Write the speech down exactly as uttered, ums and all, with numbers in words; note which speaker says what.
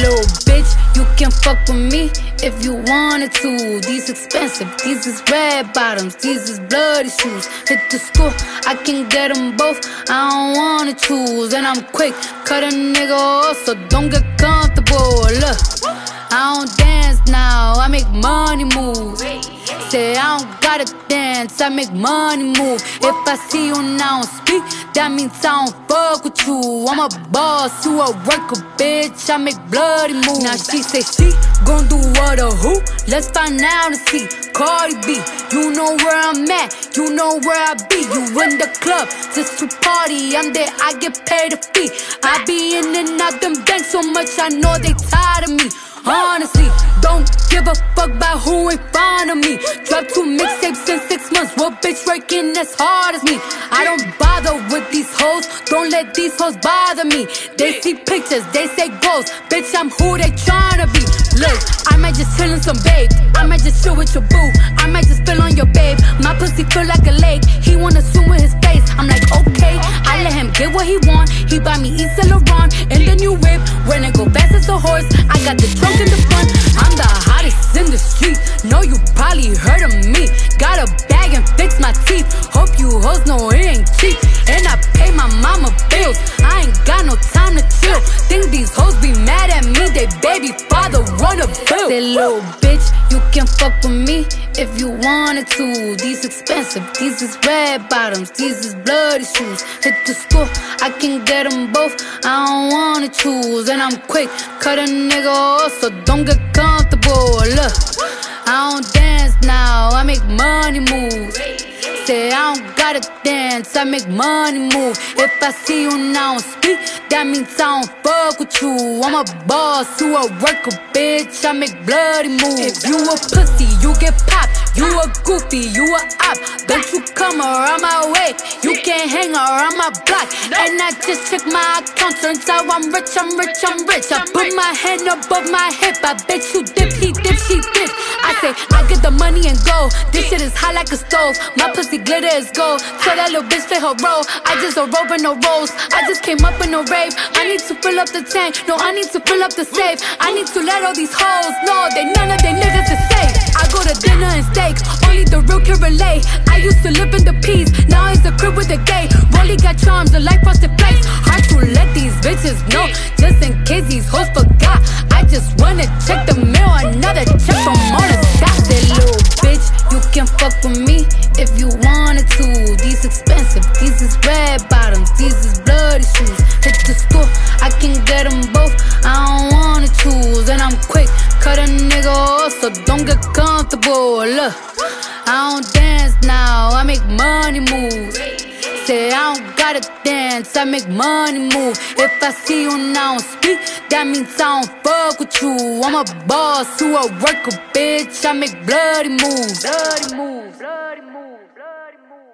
Speaker 1: little bitch, you can fuck with me if you wanted to. These expensive, these is red bottoms, these is bloody shoes. Hit the school, I can get them both, I don't wanna choose. And I'm quick, cut a nigga off, so don't get comfortable. Look, I don't dance now, I make money move. Say I don't gotta dance, I make money move. If I see you now speak, that means I don't fuck with you. I'm a boss, you a worker, bitch, I make bloody moves. Now she say she gon' do what or who? Let's find out and see. Cardi B, you know where I'm at, you know where I be. You in the club just to party, I'm there, I get paid a fee. I be in and out them banks so much, I know they tired of me. Honestly, don't give a fuck about who in front of me. Drop two mixtapes in six months, what bitch working as hard as me? I don't bother with these hoes, don't let these hoes bother me. They see pictures, they say goals, bitch I'm who they tryna be. Look, I might just chill in some babe, I might just chill with your boo, I might just spill on your babe. My pussy feel like a lake, he wanna swim with his face. I'm like okay, I let him get what he want. He buy me East Saint Laurent and the new whip. When it go fast as a horse, I got the trunk in the front. I'm the hottest in the street, know you probably heard of me. Got a bag and fix my teeth, hope you hoes know it ain't cheap. And I pay my mama bills, I ain't got no time to chill. Think these hoes be mad at me, they baby father run a bill. Say little bitch, you can fuck with me if you wanted to. These expensive, these is red bottoms, these is bloody shoes. Hit the school, I can get them both, I don't wanna choose. And I'm quick, cut a nigga off, so don't get comfortable. Look, I don't dance now, I make money moves. Say I don't gotta dance, I make money move. If I see you now speak, that means I don't fuck with you. I'm a boss, you a worker, bitch, I make bloody moves. If you a pussy, you get popped. You a goofy, you a op. Don't you come around my way, you can't hang around my block. And I just check my account, turns out I'm rich, I'm rich, I'm rich. I put my hand above my hip, I bet you dip, he dip, she dip. I say, I get the money and go, this shit is hot like a stove. My pussy glitter is gold, so that little bitch play her role. I just a rover, no rolls, I just came up in a rave. I need to fill up the tank, no I need to fill up the safe. I need to let all these hoes know that none of they niggas is safe. I go to dinner and steak, only the real can relate. I used to live in the peas, now it's a crib with a gay. Rolly got charms, the life frosted flakes. Hard to let these bitches know, just in case these hoes forgot. I just wanna check the mail, another check from all the dots. That little bitch, you can fuck with me if you wanted to. These expensive, these is red bottoms, these is bloody shoes. Hit the school, I can get them both, I don't wanna choose. And I'm quick, cut a nigga off, so don't get comfortable. Look, I don't dance now, I make money moves. Say I don't gotta dance, I make money move. If I see you now speak, that means I don't fuck with you. I'm a boss, you a worker, bitch, I make bloody moves. Bloody moves, bloody moves, bloody moves.